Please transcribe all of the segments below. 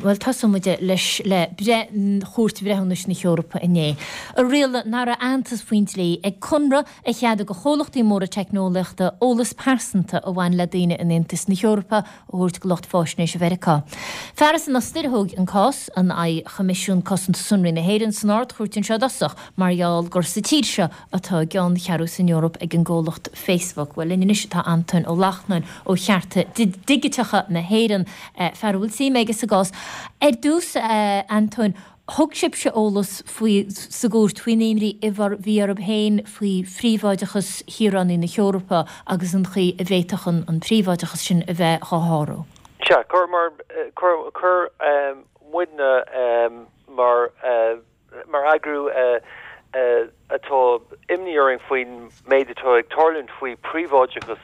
Well tasmuide leis le bre chóirt bhrehannis na Eorpa inné. A réal nar a antas faointlí ag conra a chead go cholachtí móra technolachta ólas persanta a bhain le daine in intas na Eorpa óirt go locht fáisnéis a Verica. Ferras na stirthóg an cás an ai chamisiún cosanta sunri na héireann san áirt chuirtin seo dasach marall gur sa tír seo atá gan chearú san Eorpa ag an ggólacht Facebook. Well in inisiatá antain ó lachnain ó chearta digitecha na héireann ferúil sí mégus a gás. Dús Anton, thug sib se ólas faoi sa gúir twinnéimrí ihar bhí arab héin faoi phríomháidechas hirann na Eorpa agus an chi a bhéitechan an phríomháidechas sin a bheith cháthrú. Ja, chur muidna mar agrú atá imníoring faoin méid atá ag tarlinn faoi phríomháidechas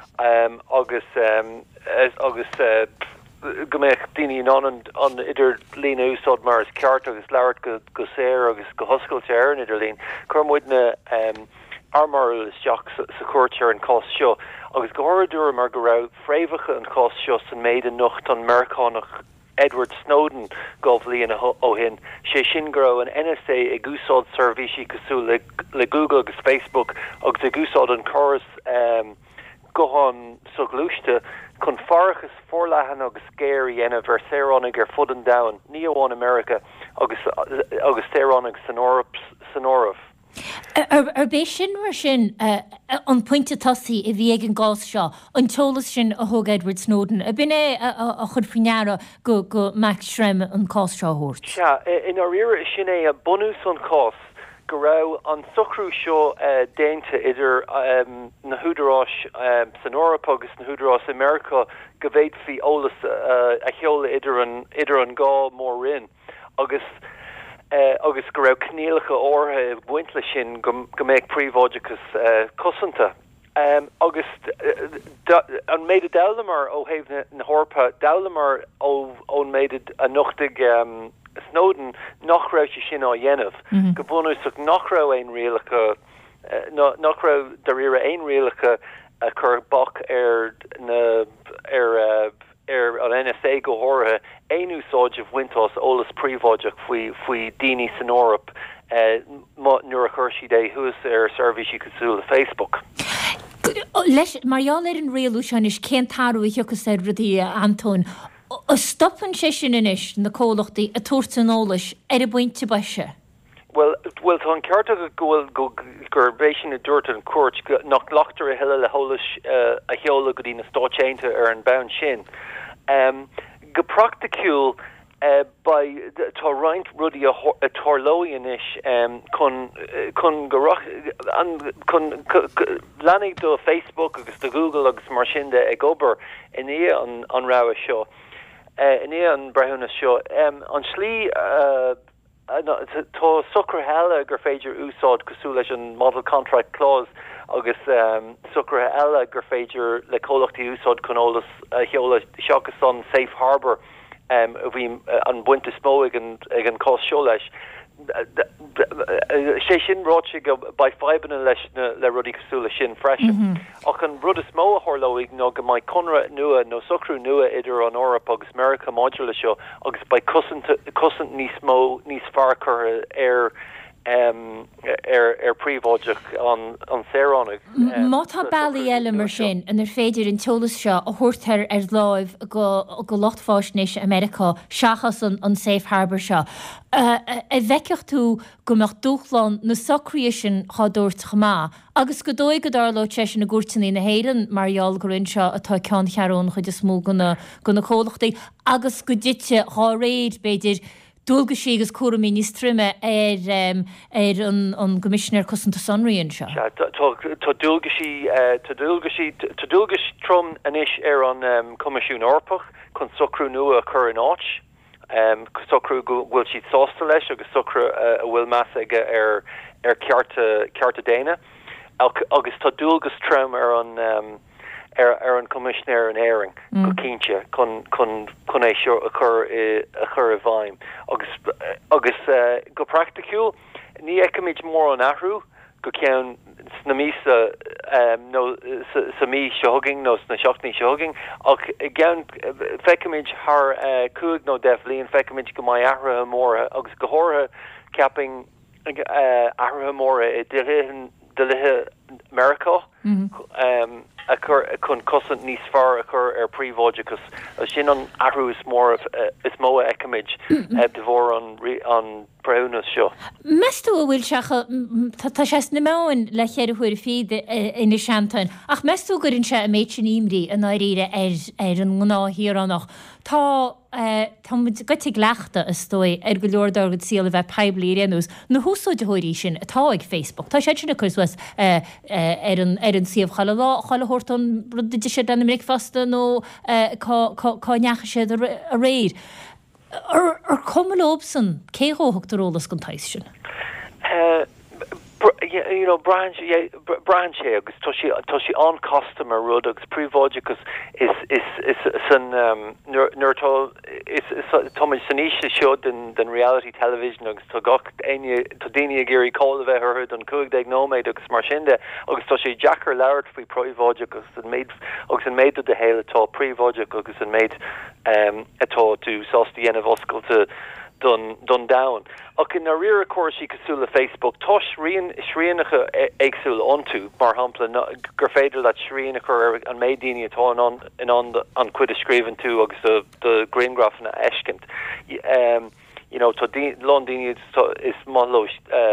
agus gombeich daoine an idir lína úsáid mar is ceart agus leabhart go séir agus go hoscailte ar an idir lín. Chur muidna armar isteach sa cuairtear an cás seo, agus go háirdúir mar go raibh fréimhacha an cás seo san méid an nocht an Americánach Edward Snowden go bhliain ó hin. Sé sin go raibh an NSA ag úsáid servisi cosú le Google agus Facebook agus ag úsáid an choras gohan soglúiste chun farachas forlahan agus scéirí ena ver sérónig ar fud an down, ní amháin America agus sérónig san Orb. Ar bé sin mar sin an pointe tasí I bhí ag an gás seo, an teolas sin a thug Edward Snowden, a bin a chud fineara go Max Schremm an cás seo thuirt. Ja, in ar ire sin é a bonús an cás, go raibh an socrú seo déinte idir na húdarás san Eorpa agus na húdarás America go bhéid fi ólas a cheola idir an gá mór rin agus go raibh cníalacha ortha buintla sin go méid príomháidechas cosanta. Agus an méid a dalamar ó héh na Eorpa dalamar ón méid a nochtig Snowden nach raibh sin á dhéanamh. Go bhunúsach nach raibh ein rialacha nach raibh de rire ein rialacha a chur bach ar an NSA go hórtha ein úsáid a bhaintás ólas príomháideach faoi daoine san Eorpa nuair a chuir siad é thuas ar servisi cosúil Facebook. Leis marall ar an réalú sean is céntarú agus ar rudí Anton. A stoppan sé sin inis na cólachtaí a tuairt an ólas ar a buinte baise? Well tá an cearta go gur béis sin a dúirt an cuairt nach leachtar a heile le hólas a cheola go dtí na stáitsénta ar an bound sin. Go practicúil tá roinnt rudí a tarlóíonis chun leannig do Facebook agus do Google agus mar sin de ag obair in an rá seo. In an brehunna seo an slí tá sucr heile gur féidir úsáid cosú leis an model contract clause agus sucr heile gur féidir le cólachtaí úsáid chun ólas cheola seachas an safe harbour a bhí an buinte smó ag an cás seo leis. sé sin ráte go ba fibanna leis le rudí cosúla sin freisin. Ach an rud is mó a thorlóigh nó go mai conra nua nó socrú nua idir an Eorpa agus America modula seo agus ba cosint níos mó níos fearr ar príomháideach an sérónnig. Má tá bailí eile mar sin an féidir an teolas seo a thuirtar ar láimh go lochtfáisnéis America seachas an Safe Harbour seo. A bheiceach tú go meach dúchláin na socrío sin chádúirt chamá, agus go dóigh go darló te sin na gúirtaí na héireann marall go rinn seo atá ceann chearún chuid is mó gona cólachtaí, agus go dite há réad beidir dúlga sí agus cuara ministrime ar an Commissioner cosanta sonraíonn seo. Tá dúlga sí trom anis ar an Comisiún Eorpach chun socrú nua a chur in áit. Socrú bhfuil siad sásta leis agus socrú a bhfuil meas aige ar cearta déine. Agus tá dúlgas trom ar an Commissioner an éiring go cínte chun é seo a chur a bhaim. Agus go practicúil ní eicimiid mór an ahrú go ceann na mísa nó sa mí seogging nó na seachtaí seogging ach ceann feicimid th cúig nó def líon feicimid go mai ahra móra agus go háirithe ceaping ahra móra I de lithe America a chun cosint níos fearr a chur príomhóidicus sin an ahrú is mór is mó eicimid de bhór an breúnas seo. Meú a bhfuil seacha tá sé na máin le chéad chuir féad ina seantain ach meú gurinn se a méid sin imrí a náíre ar an gnáhíarannach tá gotig leachta a stoi go leordagad síla bheith peblií réús na húsá de thuirí sin atá ag Facebook. Tá sé sinna chus ar an siomh chalahortan rudidir sé den mé fasta nó cá neacha sé a réir. Ar cum lobsan céóachtarrólas gon tais sin. Branch agus tá sí an customer rud agus príomhóidicus is san nuirtá is Thomas saníise seo den reality television agus tá daine a géirí cáil a bheith thurtha don 19 agus mar sinnde agus tá sé Jackar leirt faoi príomhóidicus agus an méid de héile tá príomhóidicus agus an méid atá tú sásta dhéanamh oscailte done down. Ach in a rira cuasí cosúla Facebook tá sríanacha éagsúla ontu mar hampla gur féidir le sríanacha an médaine atá an cuid a scríban tú agus de Greengrafna eiscint. Tá Londíine is málo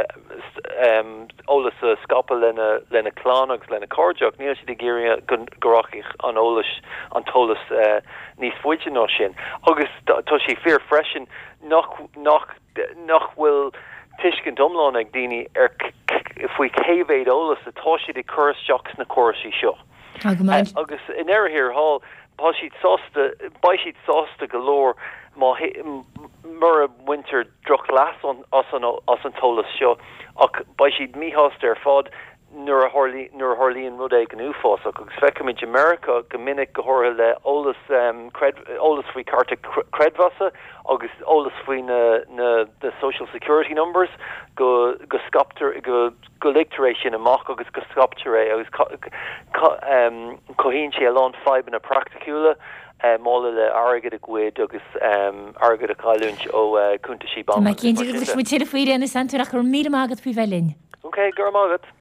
ólas a scapa lena chlán agus lena cordteach níl si de géirí gorachaich an ólas an tólas níos fuide ná sin. Agus tá sí fear freisin nach bhfuil tuiscint omláin ag daoine faoi céhhéad ólas atá siad i chuirteachs na cuasaí seo. Agus in airthir hall ba siad sásta go leor mar a winter droch las as an tólas seo ach ba siad míhast ar fád nuair a Harlíonn rud ag an úfás agus feicimid America go minic go háir le ólas faoi carta credvasa agus ólas faoi na social security numbers go lictaréis sin amach agus go scoptaré agus cohíonn sé lán feib na practicúla mála le agad a gcuid agus agad a cáilúint ó cúnta sí ban. Ma cén mu tíle faoí anna sanúach chu mí agad fao bhelinn. Ok, gur mágad.